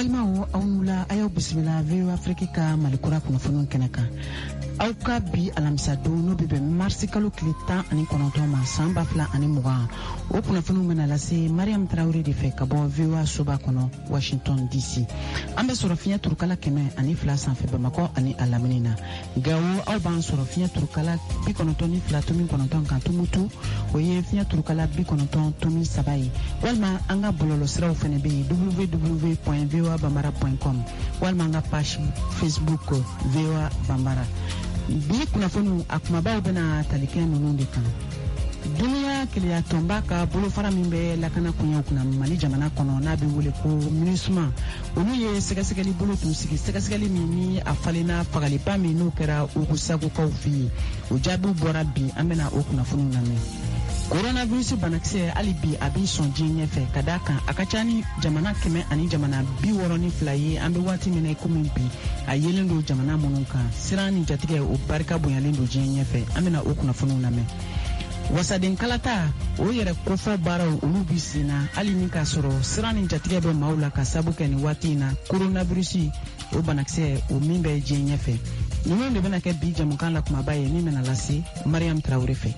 Balmao aunula ayo bismillah veo Afrika malikura kunafunun keneka. Aw ka bi alamisa don no bebe marsi kalo tile 10 ani 9 ma san 2020 ani 20 o kunnafoniw bena lase Mariam Traoré de fɛ ka bɔ VOA soba kɔnɔ Washington DC. An bɛ sɔrɔ fiɲɛ turukala 102 sanfɛ Bamakɔ ani a lamini na. Gawo aw b'an sɔrɔ fiɲɛ turukala 92.9 kan Tumutu o ye fiɲɛ turukala 93 ye. Walima an ka bɔlɔlɔ siraw fɛnɛ bɛ yen www.voabambara.com walima an ka page Facebook VOA Bambara. Bi kunnafoniw a kumabaw bena talikɛ ninnu de kan. Duniya keleya tɔnba ka bolofara min bɛ lakana kunyaw kunna Mali jamana kɔnɔ n'a bɛ wele ko MINUSMA olu ye sɛgɛsɛgɛli bolo t'u sigi sɛgɛsɛgɛli min ni a falenna fagaliba min n'o kɛra Ugusagukaw fɛ yen o jaabiw bɔra bi an bɛna o kunnafoniw lamɛn. Coronavirus banakisɛ hali bi a b'i sɔn diɲɛ ɲɛfɛ ka d'a kan a ka ca ni jamana 100 ani jamana 62 ye an bɛ waati min na komi bi a yelen don jamana minnu kan siran ni jatigɛ o barika bonyalen don diɲɛ ɲɛfɛ an bɛna o kunnafoniw lamɛn. Wasaden kalata o yɛrɛ kofɔ baaraw olu bi senna hali ni k'a sɔrɔ siran ni jatigɛ bɛ maaw la ka sabu kɛ ni waati in na coronavirus o banakisɛ o min bɛ diɲɛ ɲɛfɛ ninnu de bɛna kɛ bi jamukan la kumaba ye min bɛna lase Mariam Traoré fɛ.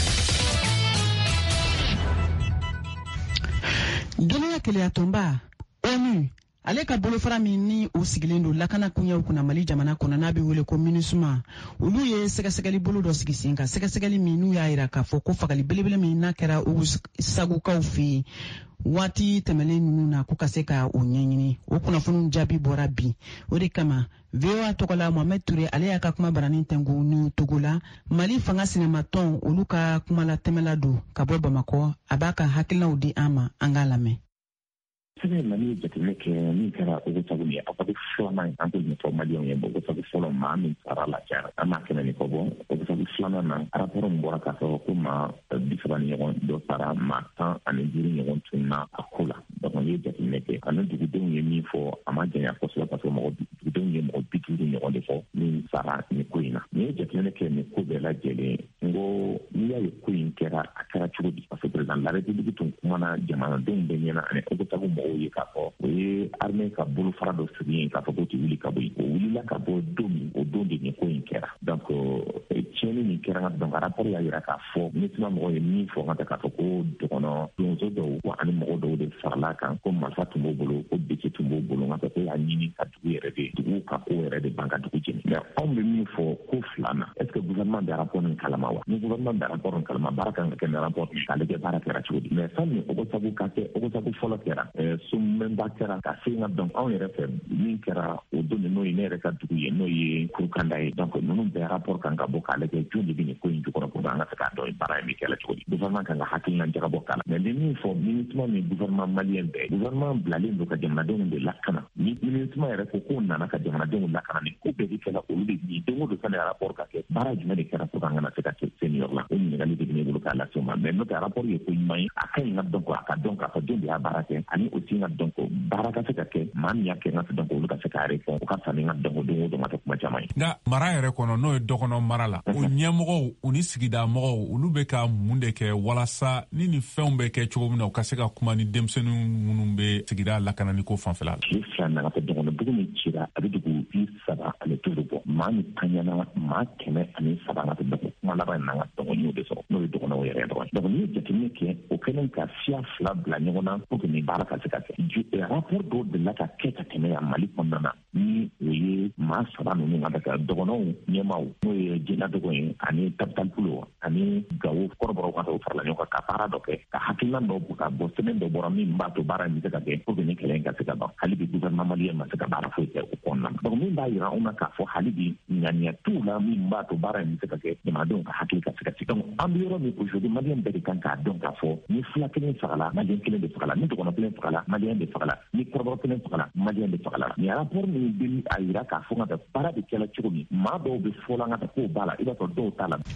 Duniya keleya tɔnba ONU ale ka bolofara min ni o sigilen don lakana kunyaw kunna Mali jamana kɔnɔ n'a bɛ wele ko MINUSMA olu ye sɛgɛsɛgɛli bolo dɔ sigi sen kan sɛgɛsɛgɛli min n'u y'a yira k'a fɔ ko fagali belebele min n'a kɛra Ugusagukaw fɛ yen waati tɛmɛlen ninnu na ko ka se ka o ɲɛɲini o kunnafoniw jaabi bɔra bi o de kama VOA tɔgɔla Mohamed Touré ale y'a ka kuma baranin tɛngu ni Togo la Mali fanga sinematɔn olu ka kuma la tɛmɛla don ka bɔ Bamakɔ a b'a ka hakilinaw di an ma an k'a lamɛn. Sɛbɛn Mali jateminɛ kɛ min kɛra Ugusagu ye a ka bɛ filanan an b'o ɲɛfɔ Maliɲɛnw ye Ugusagu fɔlɔ maa min sara la cayara an m'a kɛmɛ ni kɔ bɔ Ugusagu filanan na rapport min bɔra k'a fɔ ko maa 30 ɲɔgɔn dɔ sara maa 15 ɲɔgɔn tunna a ko la donc n ye jateminɛ kɛ ani dugudenw ye min fɔ a ma janya kosɛbɛ parce que dugudenw ye mɔgɔ 50 ɲɔgɔn de fɔ min sara nin ko in na n ye jateminɛ kɛ nin ko bɛɛ lajɛlen n ko n'i y'a ye ko in kɛra a kɛra cogo di parce que président de la République tun kumana jamanadenw bɛɛ ɲɛna ani Ugusagu mɔgɔw ye k'a fɔ o ye armée ka bolofara dɔ sigi yen k'a fɔ k'o tɛ wuli ka bɔ yen o wulila ka bɔ don min o don de nin ko in kɛra donc tiɲɛni min kɛra donc rapport y'a yira k'a fɔ MINUSMA mɔgɔw ye min fɔ ka k'a fɔ ko dɔgɔnɔ donso dɔw ani mɔgɔ dɔw de farala kan ko marifa tun b'o bolo ko bese tun b'o bolo nka ko y'a ɲini ka dugu yɛrɛ de dugu ka ko yɛrɛ de ban ka dugu jeni mais anw bɛ min fɔ ko filanan est ce que gouvernement bɛ rapport nin kalama wa ni gouvernement bɛ rapport nin kalama baara kan ka kɛ ni rapport min k'ale kɛ baara kɛra cogo di mais sanni Ugusagu ka kɛ Ugusagu fɔlɔ kɛra somɛnba kɛra ka se ka donc anw yɛrɛ fɛ min kɛra o don n'o ye ne yɛrɛ ka dugu ye n'o ye Kurukanda ye donc ninnu bɛɛ rapport kan ka bɔ k'ale kɛ jɔn de bɛ nin ko in jukɔrɔ pour que an ka se k'a dɔn baara in bɛ kɛla cogo di gouvernement kan ka hakilina jagabɔ k'a la mais ni min fɔ MINUSMA ni gouvernement malien bɛɛ gouvernement bilalen don ka jamanadenw de lakana ni MINUSMA yɛrɛ ko k'o nana ka jamanadenw lakana ni ko bɛɛ de kɛla olu de ni don o don sani rapport ka kɛ baara jumɛn de kɛra pour que an kana se ka kɛ senior la o ɲininkali de bɛ ne bolo k'a lase o ma mais n'o tɛ rapport ye ko ɲuman ye a ka ɲi ka dɔn ko a ka dɔn k'a fɔ jɔn de y'a baara kɛ ani aussi ka dɔn ko baara ka se ka kɛ maa min y'a kɛ n ka se dɔn ko olu ka se k'a réforme o ka fisa ni n ka dɔn ko don o don ma kɛ kuma caman ye. Nka mara yɛrɛ kɔnɔ n'o ye dɔgɔnɔ mara la o ɲɛmɔgɔw u ni sigida mɔgɔw olu bɛ ka mun de kɛ walasa ni nin fɛnw bɛ kɛ cogo min na u ka se ka kuma ni denmisɛnninw minnu bɛ sigida lakanani ko fanfɛla la. Tile 2 na ka fɛ dɔgɔnɔ dugu min cira a bɛ dugu 30 ani 5 bɔ maa min tanyana maa 103 ka fɛ dɔgɔ kuma laban in na ka dɔgɔninw de sɔrɔ n'o ye dɔgɔnɔw yɛrɛ dɔrɔn donc n'i ye jateminɛ kɛ o kɛlen ka siya 2 bila ɲɔgɔn na pour que nin baara ka se ka kɛ rapport dɔw delila ka kɛ ka tɛmɛ yan Mali kɔnɔna na ni o ye maa 3 ninnu ka kɛ dɔgɔnɔw ɲɛmaw n'o ye Jɛna Dogo ye ani Tapital Pulo ani Gawo kɔrɔbɔrɔw ka o farala ɲɔgɔn kan ka baara dɔ kɛ ka hakilina dɔ ka bɔ sɛbɛn dɔ bɔra min b'a to baara in bɛ se ka kɛ pour que nin kɛlɛ in ka se ka ban hali bi gouvernement malien ma se ka baara foyi kɛ o kɔnɔna na donc min b'a jira anw na k'a fɔ hali bi ŋaniya t'u la min b'a to baara in bɛ se ka kɛ jamanadenw ka hakili ka se ka sigi donc an bɛ yɔrɔ min aujourd'hui malien bɛɛ de kan k'a dɔn k'a fɔ ni fila kelen fagala malien kelen de fagala ni dɔgɔnɔ kelen fagala malien de fagala ni kɔrɔbɔrɔ kelen fagala malien de fagala ni rapport min bɛ a jira k'a fɔ ka baara bɛ kɛla cogo min maa dɔw bɛ fɔla ka k'o b'a la i b'a sɔrɔ dɔw t'a la.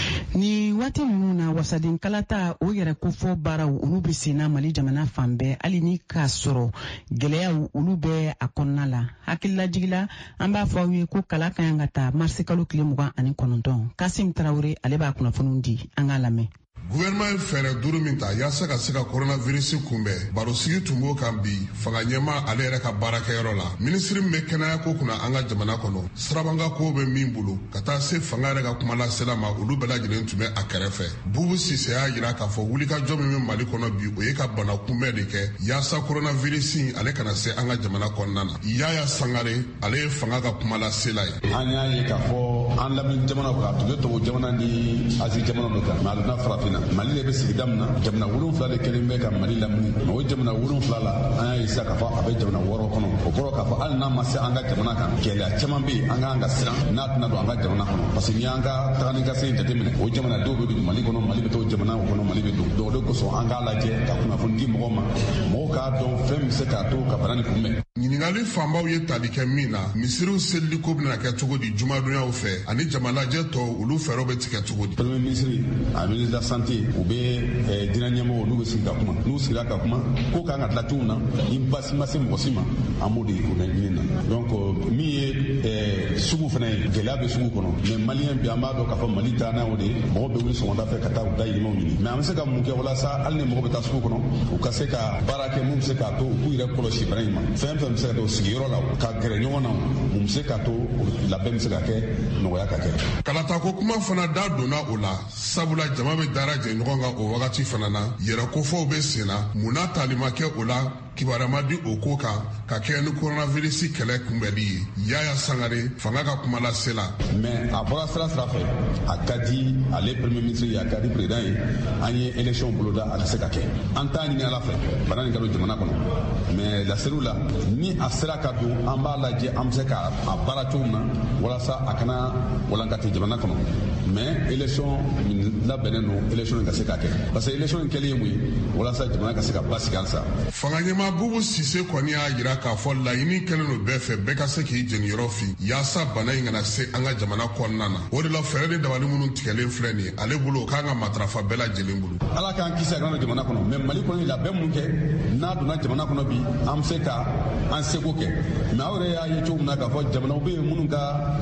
Ni waati ninnu na wasaden kalata o yɛrɛ kofɔ baaraw olu bɛ senna Mali jamana fan bɛɛ hali ni k'a sɔrɔ gɛlɛyaw olu bɛ a kɔnɔna la hakililajigila an b'a fɔ aw ye ko kala kan ka taa marisi kalo tile 29 Kasim Traoré ale b'a kunnafoniw di an k'a lamɛn. gouvernement ye fɛɛrɛ duuru min ta yaasa ka se ka coronavirus kunbɛn barosigi tun b'o kan bi fanga ɲɛma ale yɛrɛ ka baarakɛyɔrɔ la minisiri min bɛ kɛnɛya ko kunna an ka jamana kɔnɔ sirabanga ko bɛ min bolo ka taa se fanga yɛrɛ ka kumalasela ma olu bɛɛ lajɛlen tun bɛ a kɛrɛfɛ bubu sise y'a jira k'a fɔ wulikajɔ min bɛ mali kɔnɔ bi o ye ka bana kunbɛn de kɛ yaasa coronavirus ale kana se an ka jamana kɔnɔna na Yaya Sangare ale ye fanga ka kumalasela ye an y'a ye k'a fɔ an lamɛn jamana kan tun ye togo jamana ni Asie jamana dɔ kan mais a donna farafinna Mali de bɛ sigida min na jamana 7 de kelen bɛ ka Mali lamini mais o jamana 7 la an y'a ye sisan k'a fɔ a bɛ jamana 6 kɔnɔ o kɔrɔ k'a fɔ hali n'a ma se an ka jamana kan gɛlɛya caman bɛ yen an k'an ka siran n'a tɛna don an ka jamana kɔnɔ parce que n'i y'an ka tagani ka se jateminɛ o jamana dɔw bɛ don Mali kɔnɔ Mali bɛ to jamana kɔnɔ Mali bɛ don donc o de kosɔn an k'a lajɛ ka kunnafoni di mɔgɔw ma mɔgɔw k'a dɔn fɛn min bɛ se k'a to ka bana nin kunbɛn. ɲininkali fanbaw ye tali kɛ min na misiriw selili ko bɛna kɛ cogo di jumadonyaw fɛ ani jamanajɛ tɔw olu fɛɛrɛw bɛ tigɛ cogo di. premier ministre a ministre de la santé u bɛ diinɛ ɲɛmɔgɔw n'u bɛ sigi ka kuma n'u sigira ka kuma ko kan ka dilan cogo min na ni basi ma se mɔgɔ si ma an b'o de ɲini na donc min ye sugu fana ye gɛlɛya bɛ sugu kɔnɔ mais maliyɛn bi an b'a dɔn k'a fɔ Mali taa n'a o de ye mɔgɔw bɛ wuli sɔgɔmada fɛ ka taa u dayirimɛw ɲini mais an bɛ se ka mun kɛ walasa hali ni mɔgɔ bɛ taa sugu kɔnɔ u ka se ka baara kɛ mun bɛ se k'a to u k'u yɛrɛ kɔlɔsi bana in ma fɛn fɛn bɛ se ka to sigiyɔrɔ la ka gɛrɛ ɲɔgɔn na mun bɛ se k'a to labɛn bɛ se ka kɛ nɔgɔya ka kɛ. kalatako kuma fana da donna o la sabula jama bɛ dara jɛ ɲɔgɔn kan o wagati fana na yɛrɛkofɔw bɛ sen na mun n'a tali ma kɛ o la kibaruya ma di o ko kan ka kɛ ni coronavirus kɛlɛ kunbɛnli ye Yaya Sangare fanga ka kumalase la. mais a bɔra sira fɛ a ka di ale premier ministre ye a ka di président ye an ye élection boloda a ka se ka kɛ an t'a ɲini ala fɛ bana nin ka don jamana kɔnɔ mais laseliw la ni a sera ka don an b'a lajɛ an bɛ se ka a baara cogo min na walasa a kana walankati jamana kɔnɔ mais élection min labɛnnen don élection ka se ka kɛ parce que élection in kɛlen ye mun ye walasa jamana ka se ka basigi halisa. fanga ɲɛmaa Bubu Sise kɔni y'a jira k'a fɔ laɲini kɛlen don bɛɛ fɛ bɛɛ ka se k'i jeniyɔrɔ fin yaasa bana in kana se an ka jamana kɔnɔna na o de la fɛɛrɛ ni dabali minnu tigɛlen filɛ nin ye ale bolo o k'an ka matarafa bɛɛ lajɛlen bolo. ala k'an kisi a kana don jamana kɔnɔ mais Mali kɔnɔ labɛn mun kɛ n'a donna jamana kɔnɔ bi an bɛ se ka an seko kɛ mais aw yɛrɛ y'a ye cogo min na k'a fɔ jamanaw bɛ yen minnu ka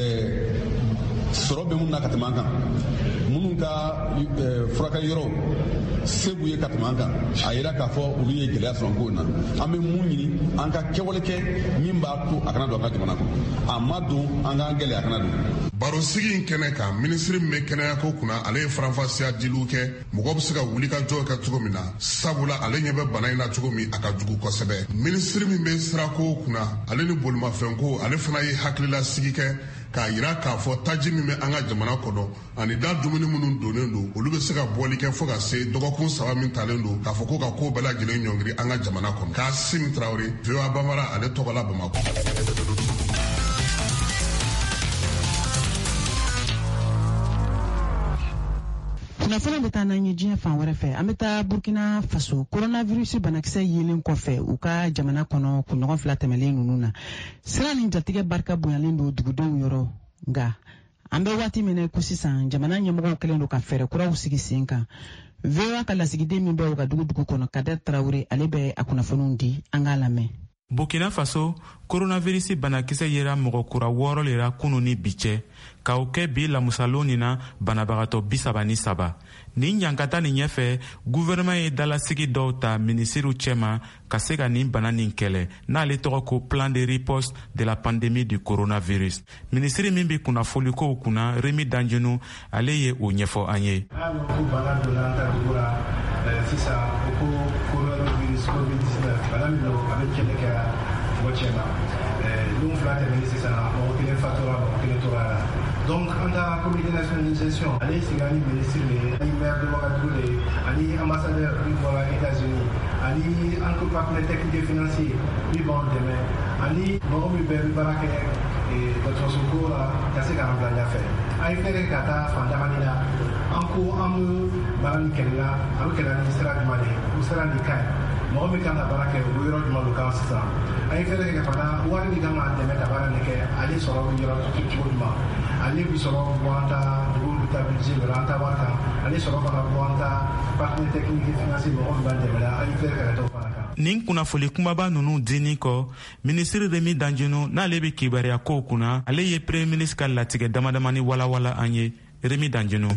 sɔrɔ bɛ minnu na ka tɛmɛ an kan minnu ka furakɛli yɔrɔ se b'u ye ka tɛmɛ an kan a yira k'a fɔ olu ye gɛlɛya sɔrɔ ko in na an bɛ mun ɲini an ka kɛwale kɛ min b'a to a kana don an ka jamana kɔnɔ a ma don an k'an gɛlɛya a kana don. barosigi in kɛnɛ kan minisiri min bɛ kɛnɛya ko kunna ale ye faranfasiya diliw kɛ mɔgɔ bɛ se ka wuli ka jɔ kɛ cogo min na sabula ale ɲɛ bɛ bana in na cogo min a ka jugu kosɛbɛ minisiri min bɛ sirako kunna ale ni bolimafɛnko ale fana ye hakililasigi kɛ k'a yira k'a fɔ taji min bɛ an ka jamana kɔnɔ ani da dumuni minnu donnen don olu bɛ se ka bɔli kɛ fo ka se dɔgɔkun 3 min talen don k'a fɔ ko ka ko bɛɛ lajɛlen ɲɔngiri an ka jamana kɔnɔ Kassim Traoré VOA Bambara ale tɔgɔ la Bamakɔ. kunnafoni bɛ taa n'an ye diɲɛ fan wɛrɛ fɛ an bɛ taa Burkina Faso coronavirus banakisɛ yelen kɔfɛ u ka jamana kɔnɔ kunɲɔgɔn 2 tɛmɛlen ninnu na sira ni jatigɛ barika bonyalen don dugudenw yɔrɔ nka an bɛ waati min na ko sisan jamana ɲɛmɔgɔw kɛlen don ka fɛɛrɛ kuraw sigi sen kan VOA ka lasigiden min bɛ u ka dugu kɔnɔ Kader Traoré ale bɛ a kunnafoniw di an k'a lamɛn. Burkina Faso coronavirus banakisɛ yera mɔgɔ kura 6 lera kunu ni bi cɛ ka o kɛ bi lamusalon nin na banabagatɔ 33 nin ɲankata nin ɲɛfɛ gouvernement ye dalasigi dɔw ta minisiriw cɛma ka se ka nin bana nin kɛlɛ n'ale tɔgɔ ko plan de riposte de la pandémie du coronavirus minisiri min bi kunnafolikow kunna Remi Danjunu ale ye o ɲɛfɔ an ye. Donc, on a comité nationalisation, allez, c'est gagné ministre, allez, maire de Ouagadougou, allez, ambassadeur, voilà, États-Unis, allez, encore partenaire technique et financier, oui, bon, demain, allez, bon, oui, ben, Barak, et votre secours, cassé 40 ans à faire. Allez, faire Kata, Fandamanina, encore, un peu, Baran Kenya, avec la ministre du Mali, ou sera le cas. Mɔgɔ min kan ka baara kɛ o yɔrɔ jumɛn kan sisan an ye fɛɛrɛ kɛ fana wari min kan ka dɛmɛ ka baara nin kɛ ale sɔrɔ yɔrɔ cogo jumɛn ale bi sɔrɔ bɔ an ta dugu bɛ taa budget dɔ la an ta wari kan ale sɔrɔ fana bɔ an ta partenaire technique et financier mɔgɔ min b'an dɛmɛ la an ye fɛɛrɛ kɛ ka t'o fana kan. nin kunnafoli kumaba nunu dini kɔ minisiri Remi Danjunu n'ale bɛ kibaruya kow kunna ale ye premier ministre ka latigɛ damadamani walawala an ye. Remi Danjunu.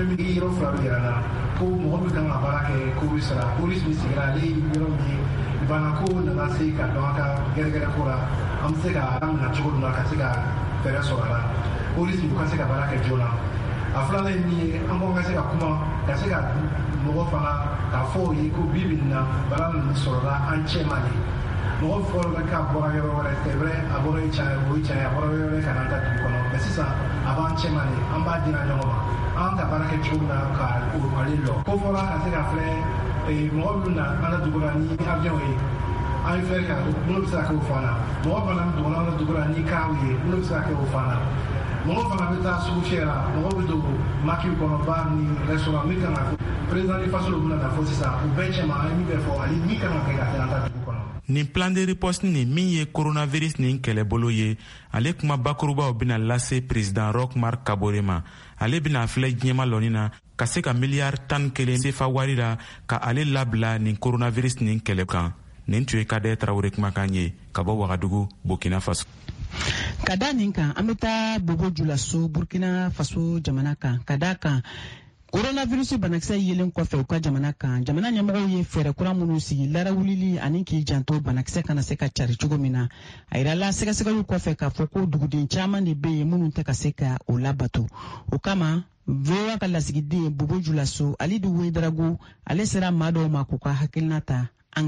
mɔgɔ fɔlɔ bɛ ka bɔra yɔrɔ wɛrɛ c'est vrai a bɔra i cɛ o cɛ a bɔra yɔrɔ wɛrɛ ka n'an ka dugu kɔnɔ mais sisan a b'an cɛ man di an b'a dira ɲɔgɔn ma an ka baara kɛ cogo min na ka o ale lɔ ko fɔra ka se ka filɛ mɔgɔ minnu na an ka dugu la ni avion ye an ye fɛn kɛ minnu bɛ se ka kɛ o fana mɔgɔ fana bɛ dɔgɔnɔ an ka dugu la ni kaw ye minnu bɛ se ka kɛ o fana mɔgɔ fana bɛ taa sugu fiyɛ la mɔgɔ bɛ don makiw kɔnɔ ba ni restaurant min kan ka fɔ président de faso bɛna na fɔ sisan o bɛɛ cɛ ma an ye min bɛ fɔ ale min kan ka kɛ ka se an ka dugu kɔnɔ. Nin plan de riposte ni min ye coronavirus nin kɛlɛbolo ye ale kuma bakurubaw bena lase président Roch Marc Kabore ma. Ale bena filɛ diɲɛma lɔni na ka se ka miliyari 11 sefa wari la ka ale labila nin coronavirus nin kɛlɛ kan. Nin tun ye Kadɛ Tarawele kumakan ye ka bɔ Wagadugu, Burkina Faso. Ka da nin kan an bɛ taa Bobo Julaso Burkina Faso jamana kan ka da kan coronavirus banakisɛ yelen kɔfɛ u ka jamana kan jamana ɲɛmɔgɔw ye fɛɛrɛ kura minnu sigi larawulili ani k'i janto banakisɛ kana se ka cari cogo min na a yirala sɛgɛsɛgɛliw kɔfɛ k'a fɔ ko duguden caman de bɛ yen minnu tɛ ka se ka o labato o kama VOA ka lasigiden Bobo Julaso Alidu Wedarago ale sera maa dɔw ma k'u ka hakilina ta.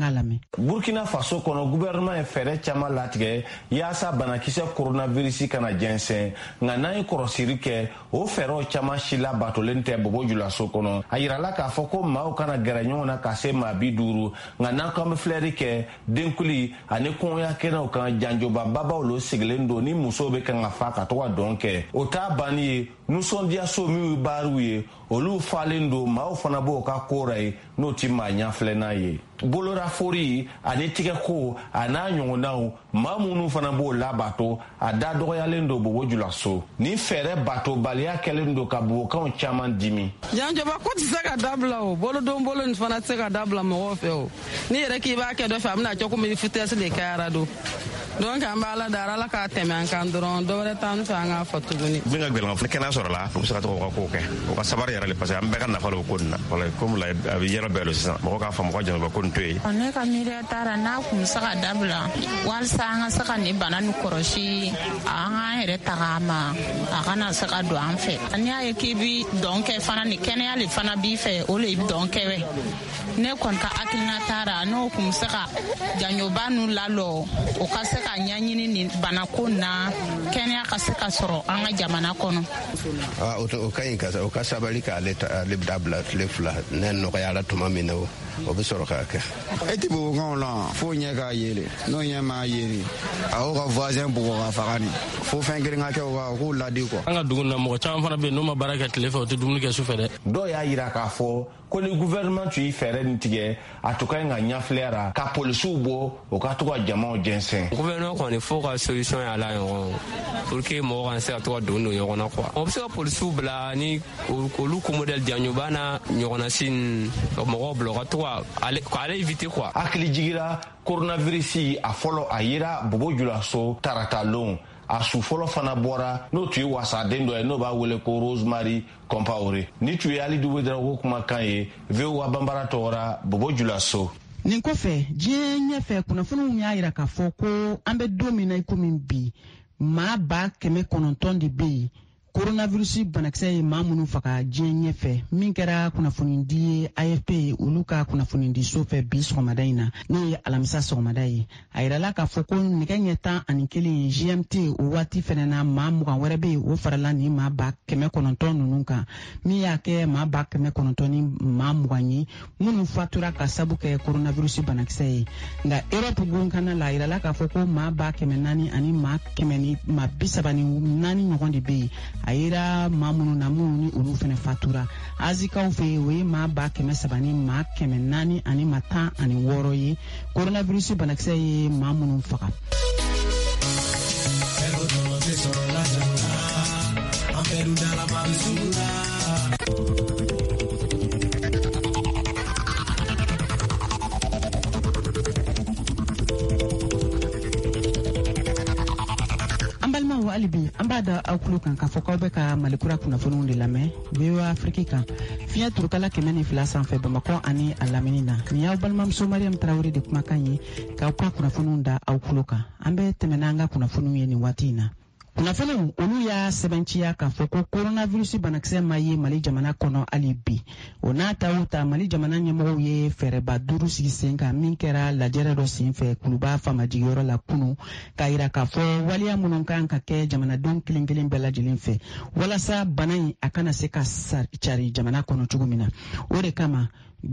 Burkina Faso kɔnɔ gouvernement ye fɛɛrɛ caman latigɛ yaasa banakisɛ coronavirus kana jɛnsɛn nka n'an ye kɔrɔsiri kɛ o fɛɛrɛw caman si labatolen tɛ Bobo Julaso kɔnɔ a yirala k'a fɔ ko maaw kana gɛrɛ ɲɔgɔn na ka se maa 50 nka n'an kan bɛ filɛri kɛ denkuli ani kɔɲɔya kɛnɛw kan janjoba babaw lo sigilen don ni musow bɛ kan ka fa ka to ka dɔn kɛ o t'a banni ye nusɔndiyaso minnu baariw ye olu falen don maaw fana b'o ka koora ye n'o ti maa ɲafilɛna ye bolorafori ani tigɛko a n'a ɲɔgɔnnaw maa minnu fana b'o labato a da dɔgɔyalen don Bobo Julaso ni fɛɛrɛ batobaliya kɛlen don ka bobokanw caman dimi janjoba ko tɛ se ka dabila o bolodon bolo nin fana tɛ se ka dabila mɔgɔw fɛ o ni yɛrɛ k'i b'a kɛ dɔ fɛ a bɛna kɛ komi futɛsi de kɛra don donc an b'a la dara ala k'a tɛmɛ an kan dɔrɔn dɔwɛrɛ t'an fɛ an k'a fɔ tuguni min ka gɛlɛn fo kɛnɛya sɔrɔ la u bɛ se ka tɔgɔ ka kow kɛ o ka sabari yɛrɛ le parce que an bɛɛ ka nafa le o ko nin na wala komi la a bɛ yɛrɛ bɛɛ lo sisan mɔgɔ k'a faamu ka janaba ko nin to yen ne ka miiriya taara n'a kun bɛ se ka dabila walasa an ka se ka nin bana ni kɔrɔsi an k'an yɛrɛ taga ma a kana se ka don an fɛ n'i y'a ye k'i bi dɔn kɛ fana ni kɛnɛya le fana b'i fɛ o le dɔn kɛ wɛ ne kɔni ka hakilina taara n'o kun bɛ se ka janjoba nu lalɔ o ka se ka ɲɛɲini nin banako na kɛnɛya ka se ka sɔrɔ an ka jamana kɔnɔ. O ka ɲi o ka sabali k'ale dabila tile 2 ne nɔgɔyara tuma min na o bɛ sɔrɔ k'a kɛ. E tɛ bobokanw la fo ɲɛ k'a yele n'o ɲɛ m'a yeli a y'o ka voisin bugɔ ka faga ni fo fɛn kelen ka kɛ o k'o ladi kuwa. An ka dugu na mɔgɔ caman fana bɛ yen n'u ma baara kɛ tile fɛ o tɛ dumuni kɛ su fɛ dɛ. Dɔw y'a yira k'a fɔ ko ni gouvernement tun ye fɛɛrɛ nin tigɛ a tun ka ɲi ka ɲafilɛra ka polisiw bɔ o ka to ka jamaw jɛnsɛn. Gouvernement kɔni fo ka solution y'a la ɲɔgɔn pour que mɔgɔw kana se ka to ka don ɲɔgɔn na quoi. O bɛ se ka polisiw bila ni olu ko modèle janjoba na ɲɔgɔnna si ka mɔgɔw bila o ka to k'ale éviter quoi. Hakili jigira coronavirus a fɔlɔ a yera Bobo Julaso taratalon a su fɔlɔ fana bɔra n'o tun ye wasaden dɔ ye n'o b'a wele ko Rosemary Compaoré ni tun ye Alidu Wedarago kumakan ye VOA Bambara tɔgɔra Bobo Julaso. Nin kɔfɛ diɲɛ ɲɛfɛ kunnafoniw y'a yira k'a fɔ ko an bɛ don min na i komi bi maa 900 de bɛ yen coronavirus banakisɛ ye maa minnu faga diɲɛ ɲɛfɛ min kɛra kunnafonidi ye AFP ye olu ka kunnafonidi so fɛ bi sɔgɔmada in na n'o ye alamisa sɔgɔmada ye a yirala k'a fɔ ko nɛgɛ ɲɛ 11 GMT o waati fɛnɛ na maa 20 wɛrɛ bɛ yen o farala ni maa 900 ninnu kan min y'a kɛ maa 900 ni maa 20 ye minnu fatura ka sabu kɛ coronavirus banakisɛ ye nka Europe gonkana la a yirala k'a fɔ ko maa 400 ani maa 34 ɲɔgɔn de bɛ yen a yira maa minnu na minnu ni olu fɛnɛ fatura azikaw fɛ yen o ye maa 300 ni maa 400 ani maa 16 ye coronavirus banakisɛ ye maa minnu faga. alibi an b'a da aw tulo kan k'a fɔ k'aw bɛ ka malikura kunnafoniw de lamɛn VOA Afrique kan fiɲɛ turukala 102 sanfɛ Bamakɔ ani a lamini na nin y'aw balimamuso Mariam Tarawele de kumakan ye k'aw ka kunnafoniw da aw tulo kan an bɛ tɛmɛ n'an ka kunnafoniw ye nin waati in na. Kunnafoniw olu y'a sɛbɛnciya k'a fɔ ko coronavirus banakisɛ ma ye Mali jamana kɔnɔ hali bi o n'a ta o ta Mali jamana ɲɛmɔgɔw ye fɛɛrɛba 5 sigi sen kan min kɛra lajɛrɛ dɔ senfɛ kuluba famajigiyɔrɔ la kunu k'a yira k'a fɔ waliya minnu kan ka kɛ jamanadenw kelen kelen bɛɛ lajɛlen fɛ walasa bana in a kana se ka cari jamana kɔnɔ cogo min na o de kama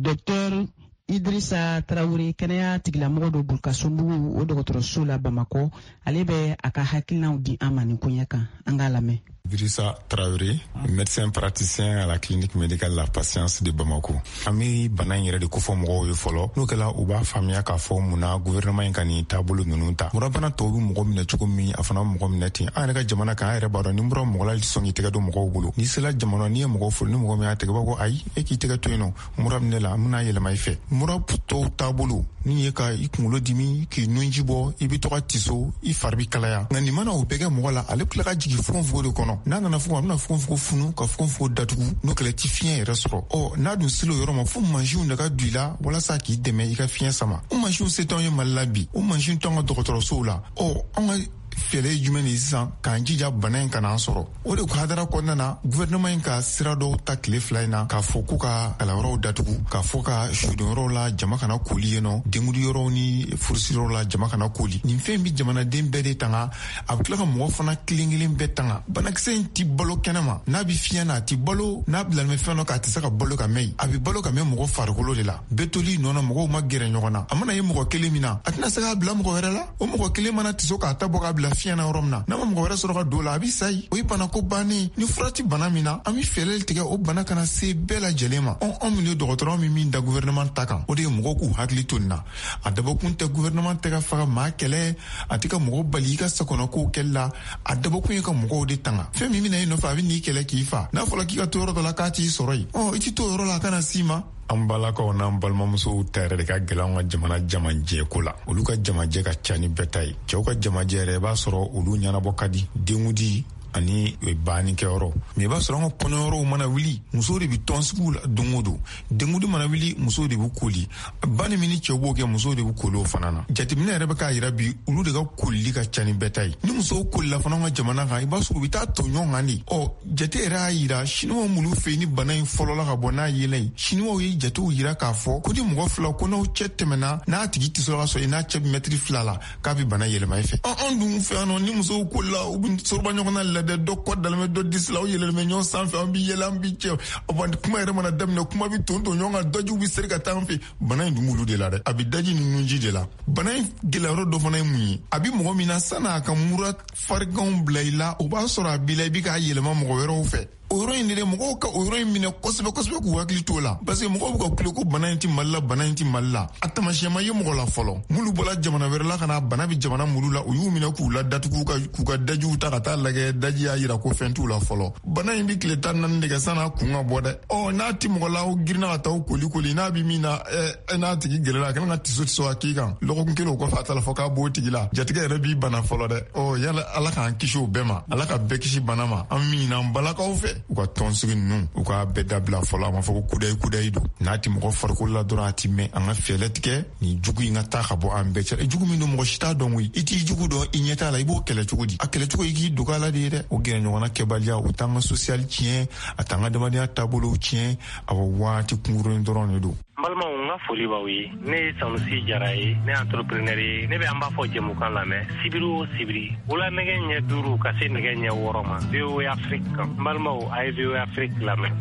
Dr Idrissa Traoré kɛnɛya tigilamɔgɔ dɔ Burkasumbugu o dɔgɔtɔrɔso la Bamakɔ ale bɛ a ka hakilinaw di an ma nin koɲɛ kan an k'a lamɛn. Idrissa Traoré, médecin praticien à la clinique médicale La Patience de Bamako. Ami bana in yɛrɛ de kofɔ mɔgɔw ye fɔlɔ n'o kɛla u b'a faamuya k'a fɔ munna gouvernement in ka nin taabolo ninnu ta. Murabana tɔw bɛ mɔgɔ minɛ cogo min a fana mɔgɔ minɛ ten an yɛrɛ ka jamana kan an yɛrɛ b'a dɔn ni mura mɔgɔ la sɔn k'i tɛgɛ don mɔgɔw bolo n'i sera jamana n'i ye mɔgɔ folo ni mɔgɔ min y'a tɛgɛ b'a ko ayi e k'i tɛgɛ to yen nɔ mura minɛ la an bɛna yɛlɛma i fɛ. Mura tɔw taabolo ni ye ka i kunkolo dimi k'i nunji bɔ i bɛ tɔgɔ tiso i fari bɛ kalaya nka nin mana o bɛɛ kɛ mɔgɔ la ale tila ka jigin fugonfugon de kɔnɔ n'a nana fugon a bɛna fugonfugon funu ka fugonfugon datugu n'o kɛlɛ ti fiɲɛ yɛrɛ sɔrɔ n'a dun selo yɔrɔ ma fo mansinw de ka don i la walasa k'i dɛmɛ i ka fiɲɛ sama o mansinw se t'anw ye Mali la bi o mansin t'anw ka dɔgɔtɔrɔsow la an ka fɛɛrɛ ye jumɛn de sisan k'an jija bana in kana an sɔrɔ o de hadara kɔnɔna na gouvernement in ka sira dɔw ta tile 2 in na k'a fɔ k'u ka kalanyɔrɔw datugu k'a fɔ ka sudonyɔrɔw la jama kana koli yen nɔ dengudiyɔrɔw ni furusiyɔrɔw la jama kana koli nin fɛn bɛ jamanaden bɛɛ de tanga a bɛ tila ka mɔgɔ fana kelen kelen bɛɛ tanga banakisɛ in ti balo kɛnɛ ma n'a bɛ fiɲɛ na a ti balo n'a bilalmɛ fɛn dɔ k'a tɛ se ka balo ka mɛn a bɛ balo ka mɛn mɔgɔ farikolo de la bɛɛ toli nɔnɔ mɔgɔw ma gɛrɛ ɲɔgɔn na a mana ye mɔgɔ kelen min na a tɛna se k'a bila mɔgɔ wɛrɛ la o mɔgɔ kelen mana tiso k'a ta bɔ k'a bila fiɲɛ na yɔrɔ min na n'a ma mɔgɔ wɛrɛ sɔrɔ ka don la a bɛ sayi o ye bana ko bannen ni fura ti bana min na an bɛ fɛɛrɛ tigɛ o bana kana se bɛɛ lajɛlen ma anw min ye dɔgɔtɔrɔ min da gouvernement ta kan o de ye mɔgɔw k'u hakili to nin na a dabɔkun tɛ gouvernement tɛ ka faga maa kɛlɛ a tɛ ka mɔgɔ bali i ka sakɔnɔkow kɛli la a dabɔkun ye ka mɔgɔw de tanga fɛn min bɛna i nɔfɛ a bɛ n'i kɛlɛ k'i fa n'a fɔra k'i ka to yɔrɔ dɔ la k'a t'i sɔrɔ yen i ti to yɔrɔ la a kana s'i ma an balakaw n'an balimamusow ta yɛrɛ de ka gɛlɛn an ka jamana jamajɛko la olu ka jamajɛ ka ca ni bɛɛ ta ye cɛw ka jamajɛ yɛrɛ i b'a sɔrɔ olu ɲɛnabɔ ka di dengudi ani banni kɛyɔrɔ mais i b'a sɔrɔ an ka kɔnɔyɔrɔw mana wuli musow de bɛ tɔn sugu la don o don dengudi mana wuli musow de bɛ koli banni min ni cɛw b'o kɛ musow de bɛ koli o fana na jateminɛ yɛrɛ bɛ k'a yira bi olu de ka kolili ka ca ni bɛɛ ta ye ni musow kolila fana an ka jamana kan i b'a sɔrɔ u bɛ taa tɔ ɲɔgɔn kan de jate yɛrɛ y'a yira siniwaw minnu fɛ yen ni bana in fɔlɔla ka bɔ n'a yela ye siniwaw ye jatew yira k'a fɔ ko ni mɔgɔ fila ko n'aw cɛ tɛmɛna n'a tigi tɛ sɔrɔ ka sɔrɔ i n'a cɛ bɛ mɛtiri 2 la k'a bɛ bana yɛlɛma i fɛ an dun fɛ yan nɔ ni musow kolila u bɛ sɔrɔba ɲɔgɔn na lajɛ dɔ kɔ dalamɛ dɔ disi la o yɛlɛmɛ ɲɔgɔn sanfɛ an bɛ yɛlɛ an bɛ cɛ kuma yɛrɛ mana daminɛ kuma bɛ ton ɲɔgɔn kan dajiw bɛ seri ka taa an fɛ bana in dun b'olu de la dɛ a bɛ daji ni nunji de la bana in gɛlɛyɔrɔ dɔ fana ye mun ye a bɛ mɔgɔ min na san'a ka mura fariganw bila i la o b'a sɔrɔ a b'i la i bɛ k'a yɛlɛma mɔgɔ wɛrɛw fɛ o yɔrɔ in de mɔgɔw ka o yɔrɔ in minɛ kosɛbɛ kosɛbɛ k'u hakili t'o la parce que mɔgɔw bɛ ka kule ko bana in ti Mali la bana in ti Mali la a taamasiyɛn ma ye mɔgɔ la fɔlɔ minnu bɔra jamana wɛrɛ la ka na bana bɛ jamana mulu la u y'u minɛ k'u la datugu k'u ka dajiw ta ka taa lajɛ daji y'a yira ko fɛn t'u la fɔlɔ bana in bɛ tile 14 de kɛ san'a kun ka bɔ dɛ n'a ti mɔgɔ la o girinna ka taa o koli n'a bɛ min na n'a tigi gɛrɛla a kana ka tiso a k'i kan lɔgɔkun kelen o kɔfɛ a ta la fɔ k'a b'o tigi la jatigɛ yɛrɛ b'i bana fɔlɔ dɛ yala ala k'an kisi o bɛɛ ma ala ka bɛɛ kisi bana ma an min n'an balakaw fɛ u ka tɔnsigi u ka bɛɛ dabila fɔlɔ a ma fɔ ko kudayi don n'a ti mɔgɔ farikolo la dɔrɔn a ti mɛn an ka fɛɛrɛ tigɛ nin jugu in ka taa ka bɔ an bɛɛ cɛ jugu min don mɔgɔ si t'a dɔn koyi i t'i jugu dɔn i ɲɛ t'a la i b'o kɛlɛ cogo di a kɛlɛ cogo i k'i dogo a la de ye dɛ o gɛrɛ ɲɔgɔnna kɛbaliya o t'an ka social tiɲɛ a t'an ka adamadenya taabolow tiɲɛ a waati kunkurunin dɔrɔn de don n balimaw n ka foli b'aw ye ne ye Sanusi Jara ye ne ye entrepreneur ye ne bɛ an b'a fɔ jɛmukan lamɛn sibiri o sibiri wula nɛgɛ ɲɛ 5 ka se nɛgɛ ɲɛ 6 ma VOA Afrique kan n balimaw a ye VOA Afrique lamɛn.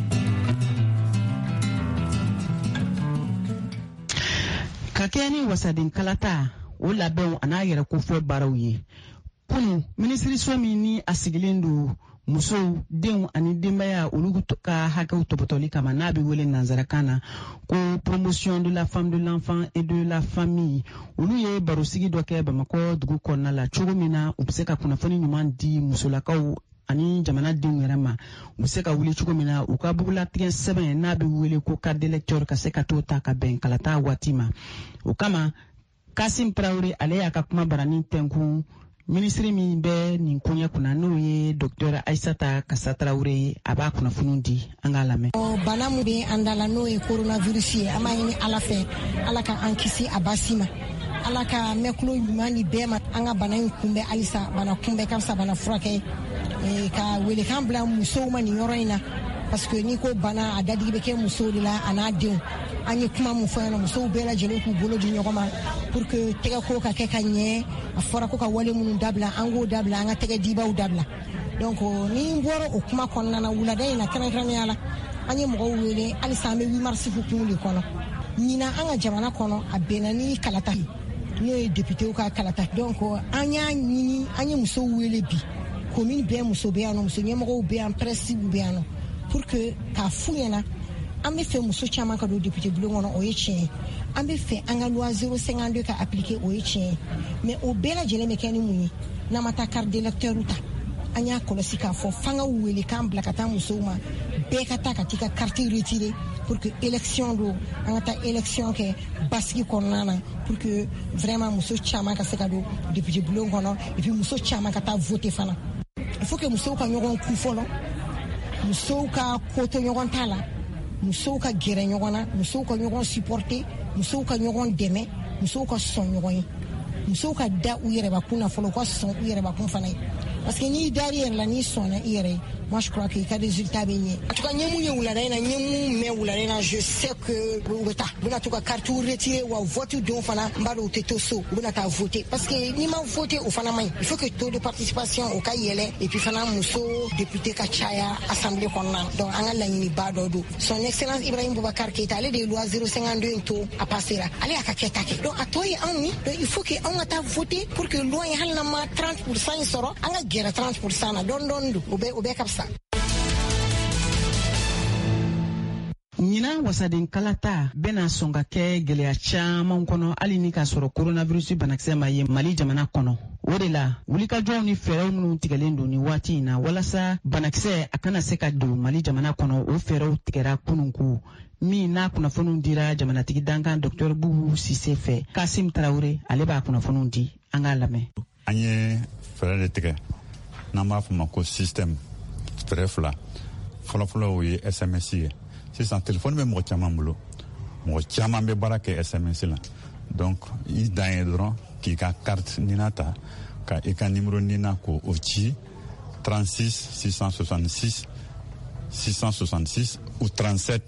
Ka kɛ ni wasaden kalata o labɛnw a n'a yɛrɛ kofɔ baaraw ye kunu minisiriso min ni a sigilen don musow denw ani denbaya olu ka hakɛw tɔpɔtɔli kama n'a bɛ wele nanzarakan na ko promotion de la femme de l'enfant et de la famille olu ye barosigi dɔ kɛ Bamakɔ dugu kɔnɔna la cogo min na u bɛ se ka kunnafoni ɲuman di musolakaw ani jamanadenw yɛrɛ ma u bɛ se ka wuli cogo min na u ka bugulatigɛ sɛbɛn n'a bɛ wele ko carte d'électeur ka se ka t'o ta ka bɛn kalata waati ma o kama Kasim Traoré ale y'a ka kuma barani tɛnkun Ministri min bɛ nin koɲɛ kunna n'o ye Dr Aissata Kassa Traoré ye a b'a kunnafoni di an k'a lamɛn. Bana min bɛ an da la n'o ye coronavirus ye an b'a ɲini Ala fɛ Ala ka an kisi a basi ma. Ala ka mɛkulo ɲuman di bɛɛ ma an ka bana in kunbɛn halisa bana kunbɛn ka fisa bana furakɛ ka welekan bila musow ma nin yɔrɔ in na parce que n'i ko bana a dadigi bɛ kɛ musow de la a n'a denw an ye kuma mun fɔ yan musow bɛɛ lajɛlen k'u bolo di ɲɔgɔn ma pour que tɛgɛko ka kɛ ka ɲɛ a fɔra ko ka wale minnu dabila an k'o dabila an ka tɛgɛ dibaw dabila donc ni n bɔra o kuma kɔnɔna na wulada in na kɛrɛnkɛrɛnnenya la an ye mɔgɔw wele halisa an bɛ 8 mars hukumu de kɔnɔ ɲina an ka jamana kɔnɔ a bɛnna ni kalata n'o ye députéw ka kalata donc an y'a ɲini an ye musow wele bi commune bɛɛ muso bɛ yan nɔ muso ɲɛmɔgɔw bɛ yan presse bɛ yan nɔ pour que k'a f'u ɲɛna an bɛ fɛ muso caman ka don député bulon kɔnɔ o ye tiɲɛ an bɛ fɛ an ka loi 052 ka appliquer o ye tiɲɛ mais o bɛɛ lajɛlen bɛ kɛ ni mun ye n'an ma taa carte d'électeur ta an y'a kɔlɔsi k'a fɔ f'an ka wele k'an bila ka taa musow ma bɛɛ ka taa ka t'i ka carte retirer pour que élection don an ka taa élection kɛ basigi kɔnɔna na pour que vraiment muso caman ka se ka don député bulon kɔnɔ et puis muso caman ka taa voter fana il faut que musow ka ɲɔgɔn ku fɔlɔ musow ka ko to ɲɔgɔn t'a la musow ka gɛrɛ ɲɔgɔn na musow ka ɲɔgɔn supporter musow ka ɲɔgɔn dɛmɛ musow ka sɔn ɲɔgɔn ye musow ka da u yɛrɛbakun na fɔlɔ u ka sɔn u yɛrɛbakun fana ye parce que n'i dar'i yɛrɛ la n'i sɔnna i yɛrɛ ye moi je crois que i ka résultat bɛ ɲɛ en tout cas ɲɛ mun ye wulada in na ɲɛ mun mɛn wulada in na je sais que u bɛ taa u bɛna to ka carte retirer wa vote don fana n b'a dɔn u tɛ to so u bɛna taa voter parce que n'i ma voter o fana man ɲi il faut que taux de participation o ka yɛlɛ et puis fana muso député ka caya assemblée kɔnɔna na donc an ka laɲiniba dɔ don son excellence Ibrahim Boubacar Keita ale de ye loi 052 in to a passera ale y'a ka kɛta kɛ donc a tɔ ye anw ye donc il faut que anw ka taa voter pour que loi in hali n'an ma 30% in sɔrɔ an ka gɛrɛ 30% na dɔɔni dɔɔni don o bɛɛ ka fisa. ɲinan wasaden kalata bɛna sɔn ka kɛ gwɛlɛya caaman kɔnɔ hali ni k'a sɔrɔ coronavirus banakisɛ ma ye Mali jamana kɔnɔ o de la wulikajɔw ni fɛɛrɛw minnu tigɛlen don ni waati in na walasa banakisɛ a kana se ka don Mali jamana kɔnɔ o fɛɛrɛw tigɛra kununko min n'a kunnafoniw dira jamanatigi dankan Dr Bubu Sise fɛ Kasim Traoré ale b'a kunnafoniw di an k'a lamɛn. An ye fɛɛrɛ de tigɛ n'an b'a fɔ ma ko système fɛɛrɛ fila fɔlɔfɔlɔ o ye SMS ye sisan téléphone bɛ mɔgɔ caman bolo mɔgɔ caman bɛ baara kɛ SMS la donc i dan ye dɔrɔn k'i ka carte nina ta ka i ka numéro nina ko o ci 36 666 666 ou 37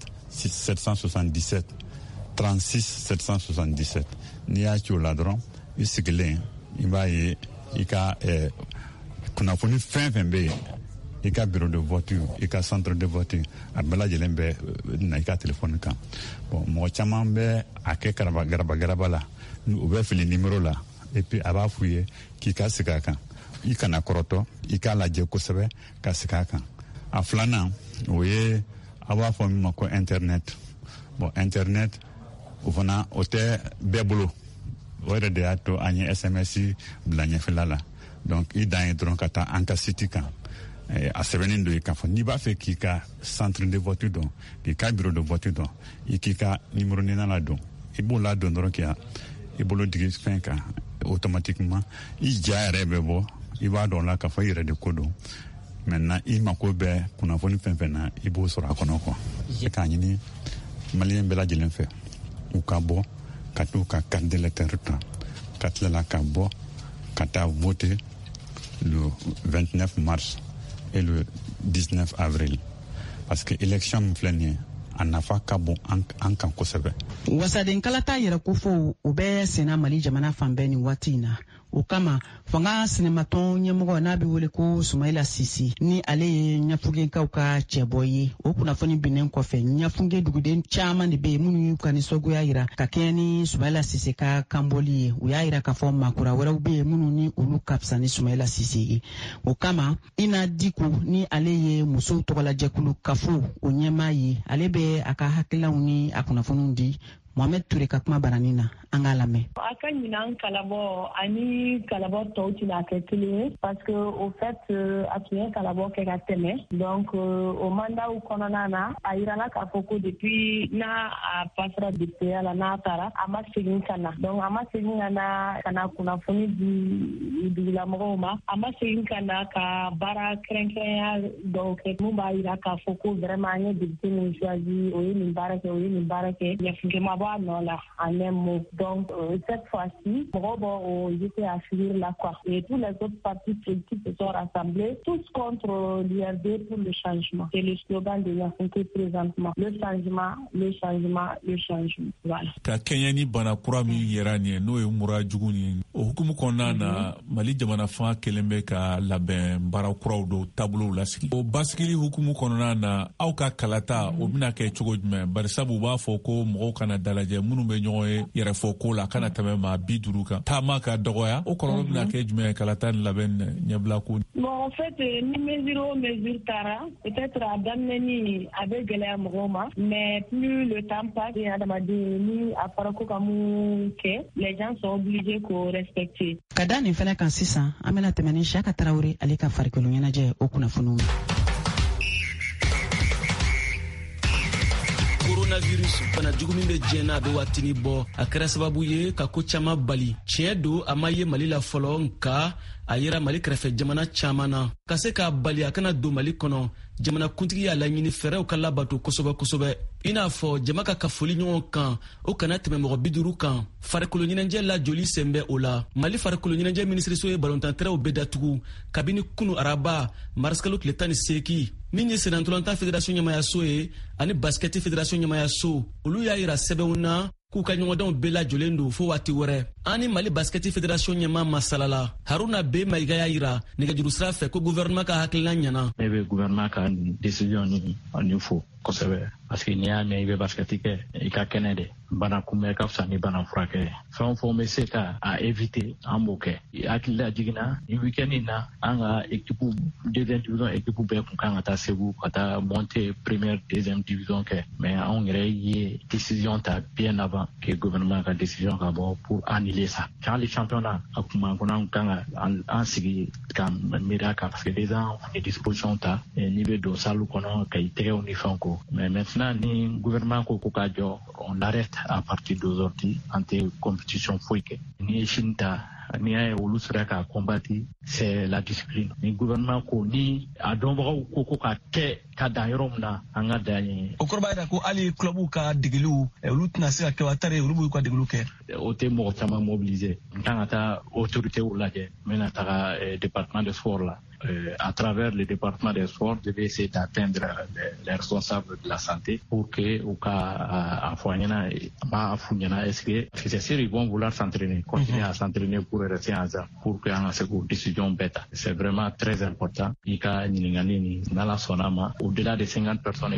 777 36 777 n'i y'a ci o la dɔrɔn i sigilen i b'a ye i ka kunnafoni fɛn fɛn bɛ yen i ka bureau de vote i ka centre de vote a bɛɛ lajɛlen bɛ na i ka téléphone kan bon mɔgɔ caman bɛ a kɛ garaba la u bɛ fili numéro la et puis a b'a f'u ye k'i ka segin a kan i kana kɔrɔtɔ i k'a lajɛ kosɛbɛ ka segin a kan a filanan o ye a b'a fɔ min ma ko internet bon internet o fana o tɛ bɛɛ bolo o yɛrɛ de y'a to an ye SMS bila ɲɛfɛla la donc i dan ye dɔrɔn ka taa an ka site kan a sɛbɛnnen don i k'a fɔ n'i b'a fɛ k'i ka centre de vote dɔn k'i ka bureau de vote dɔn i k'i ka numéro nina la dɔn i b'o la dɔn dɔrɔn k'i i bolo digi fɛn kan automatiquement i ja yɛrɛ bɛ bɔ i b'a dɔn la k'a fɔ i yɛrɛ de ko don maintenant i mako bɛ kunnafoni fɛn fɛn na i b'o sɔrɔ a kɔnɔ quoi i k'a ɲini maliyɛn bɛɛ lajɛlen fɛ u ka bɔ ka t'u ka carte d'électeur ta ka tilala ka bɔ ka taa voter le 29 mars et le 19 avril parce que élection min filɛ nin ye a nafa ka bon an kan kosɛbɛ. wasaden kalata yɛrɛ ko fɔ o bɛ senna Mali jamana fan bɛɛ ni waati in na o kama fanga sɛnɛmatɔn ɲɛmɔgɔ n'a bɛ wele ko Sumayila Sisi ni ale ye ɲɛfugekaw ka cɛbɔ ye o kunnafoni binnen kɔfɛ ɲɛfuge duguden caman de bɛ yen minnu y'u ka nisɔngoya yira ka kɛɲɛ ni Sumayila Sisi ka kanbɔli ye u y'a yira k'a fɔ maakura wɛrɛw bɛ yen minnu ni olu ka fisa ni Sumayila Sisi ye o kama Ina Diko ni ale ye musow tɔgɔlajɛkulu kafo o ɲɛmaa ye ale bɛ a ka hakilinaw ni a kunnafoniw di Mohamed Touré ka kuma baranina an k'a lamɛn. A ka ɲinan kalabɔ ani kalabɔ tɔw tɛna kɛ kelen ye parce que au fait a tun ye kalabɔ kɛ ka tɛmɛ donc o mandaw kɔnɔna na a yirala k'a fɔ ko depuis n'a a passera députéya la n'a taara a ma segin ka na donc a ma segin ka na kunnafoni di dugulamɔgɔw ma a ma segin ka na ka baara kɛrɛnkɛrɛnya dɔw kɛ mun b'a yira k'a fɔ ko vraiment an ye député min choisi o ye nin baara kɛ ɲɛfugɛ ma bɔ a nɔ la en un mot. Donc cette fois-ci mɔgɔw b'o jeter à fuir là quoi et tous les autres partis politiques se sont rassemblés tous contre l'URD pour le changement. C'est le slogan de Yafounké présentement. Le changement. Voilà. Ka Kenya ni bana kura min yɛrɛ nin ye n'o ye mura jugu ni o hukumu kɔnɔna na Mali jamana fanga kɛlen bɛ ka labɛn baara kuraw dɔw taabolow lasigi. O basigili hukumu kɔnɔna na aw ka kalata o bɛna kɛ cogo jumɛn? Bari sabu u b'a fɔ ko mɔgɔw kana dalajɛ minnu bɛ ɲɔgɔn ye yɛrɛfɔ ko la kana tɛmɛ maa 50 kan. Taama ka dɔgɔya o kɔlɔlɔ bɛna kɛ jumɛn kalata ni labɛn ɲɛbila ko? Bon en fait ni mesure taara peut-être a daminɛni a bɛ gɛlɛya mɔgɔw ma mais plus le temps passe adamaden ni a fɔra ko ka mun kɛ les gens sont obligés k'o respecter. Ka da nin fɛnɛ kan sisan an bɛna tɛmɛ ni Siyaka Tarawele ale ka farikolo ɲɛnajɛ o kunnafoniw. Coronavirus bana jugu min bɛ diɲɛ na a bɛ waatini bɔ a kɛra sababu ye ka ko caman bali tiɲɛ don a ma ye Mali la fɔlɔ nka a yera Mali kɛrɛfɛ jamana caman na ka se k'a bali a kana don Mali kɔnɔ jamana kuntigi y'a laɲini fɛɛrɛw ka labato kosɛbɛ i n'a fɔ jama ka foli ɲɔgɔn kan o kana tɛmɛ mɔgɔ 50 kan farikolo ɲɛnajɛ la joli sen bɛ o la Mali farikolo ɲɛnajɛ minisiriso ye balontanterɛw bɛɛ datugu kabini kunu araba marisikalo tile 18 min ye senatolontan fédération ɲɛmayaso ye ani baskɛti fédération ɲɛmayaso olu y'a yira sɛbɛnw na k'u ka ɲɔgɔndanw bɛɛ lajɔlen don fo waati wɛrɛ ani Mali baskɛti fédération ɲɛma masalala Haruna B Mayiga y'a yira nɛgɛjuru sira fɛ ko gouvernement ka hakilina ɲɛna. Ne bɛ gouvernement ka décision ni fo kosɛbɛ parce que n'i y'a mɛn i bɛ baskɛti kɛ i ka kɛnɛ de bana kunbɛn ka fisa ni bana furakɛ fɛn o fɛn bɛ se ka a éviter an b'o kɛ hakilila jiginna ni week-end in na an ka équipe deuxième division équipe bɛɛ kun kan ka taa Segu ka taa monter première deuxième division kɛ mais anw yɛrɛ ye décision ta bien avant que gouvernement ka décision ka bɔ pour annuler ça hali championnat a kuma kɔnɔ an kan ka an sigi ka miiriya kan parce que déjà an ye disposition ta n'i bɛ don salle kɔnɔ ka i tɛgɛw ni fɛnw ko mais maintenant ni gouvernement ko k'a jɔ on arrête à partir d'aujourd'hui en tɛ compétition foyi kɛ ni ye Chine ta n'i y'a ye olu sera k'a combattre c'est la discipline ni gouvernement ko ni a dɔnbagaw ko ka kɛ ka dan yɔrɔ min na an ka dan ye. O kɔrɔ b'a jira ko hali clubw ka degeliw olu tɛna se ka kɛ wa tari olu b'u ka degeliw kɛ. O tɛ mɔgɔ caman mobiliser n kan ka taa autorités lajɛ n bɛna taga département de sport la. À travers le département des sports, je vais essayer d'atteindre les responsables de la santé pour que au cas est-ce que c'est sûr ils vont vouloir s'entraîner, continuer à s'entraîner pour rester ensemble, pour que on ait une décision bêta. C'est vraiment très important. Il y a dans la sonama au-delà de 50 personnes.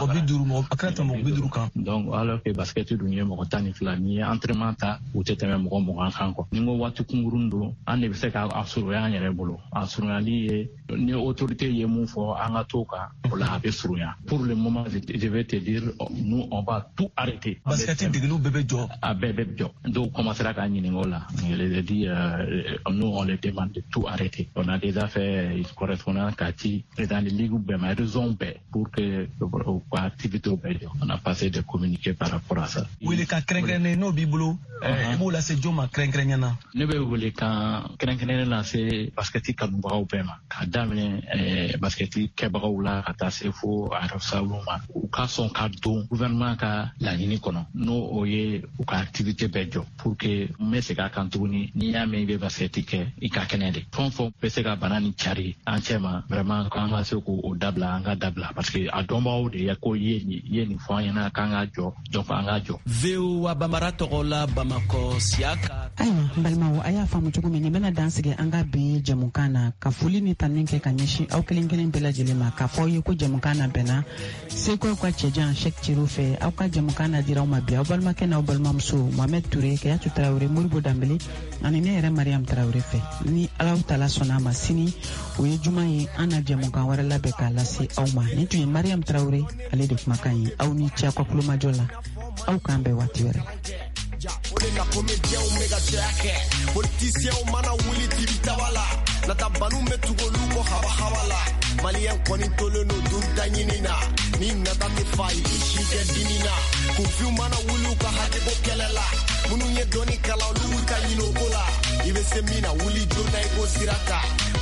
Donc alors que basket du mokotani flani entraînement ta ou tete même ko ningo watu kungurundo an ne se ka asuru ya nyere bolo asuru ni autorité ye mun fɔ an ka to kan o la a bɛ surunya pour le moment je vais te dire nous on va tout arrêter basket degeliw bɛɛ bɛ jɔ a bɛɛ bɛ jɔ dɔw commencera k'a ɲininka o la je les ai dit nous on les demande de tout arrêter on a déjà fait correspondance k'a ci dans les ligues bɛɛ ma raison bɛɛ pour que ka activité bɛɛ jɔ on a passé de communiquer par rapport à ça. wele ka kɛrɛnkɛrɛnnen n'o b'i bolo i b'o lase jɔn ma kɛrɛnkɛrɛnnen na. ne bɛ wele kan kɛrɛnkɛrɛnnen lase basketi kanubagaw bɛɛ ma ka daminɛ basketi kɛbagaw la ka taa se fo a responsable ma u ka sɔn ka don gouvernement ka laɲini kɔnɔ n'o o ye u ka activité bɛɛ jɔ pour que n bɛ segin a kan tuguni n'i y'a mɛn i bɛ basketi kɛ i ka kɛnɛ de fɛn o fɛn bɛ se ka bana ni cari an cɛ ma vraiment k'an ka se k'o dabila an ka dabila parce que a dɔnbagaw de ye ko ye nin fɔ an ɲɛna k'an ka jɔ donc an ka jɔ. VOA Bambara tɔgɔ la Bamakɔ Siyaka ayiwa n balimaw a y'a faamu cogo min nin bena dansigi an ka bi jɛmukan na ka foli ni tannin kɛ ka ɲɛsin aw kelen kelen bɛɛ lajɛlen ma k'a fɔ aw ye ko jɛmukan na bɛnna seko ka cɛjan shek ciro fɛ aw ka jɛmukan na dira aw ma bi aw balimakɛ n'aw balimamuso mohamed ture kɛyatu tarawure moribo danbele ani ne yɛrɛ mariam tarawure fɛ ni alaw taala sɔnna ma sini o ye juman ye an na jɛmukan wɛrɛ labɛn k'a lase aw ma nin tun ye mariam tarawure ale de kumakan ye aw ni cɛ ka kulomajɔ la aw k'an bɛɛ waati wɛrɛ na comédien omega jake politicien mana wuli tibitawala nata banu metugolu ko hawala malien koni tolo no dunta nyinina ni nata te fai ishike dinina kufiu mana wulu ka hake ko kelela munu ye doni kala lu ka nyino kola ibe semina wuli jona iko sirata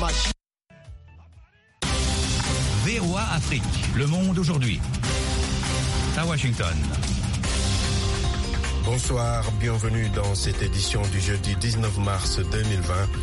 VOA Afrique, le monde aujourd'hui. À Washington. Bonsoir, bienvenue dans cette édition du jeudi 19 mars 2020.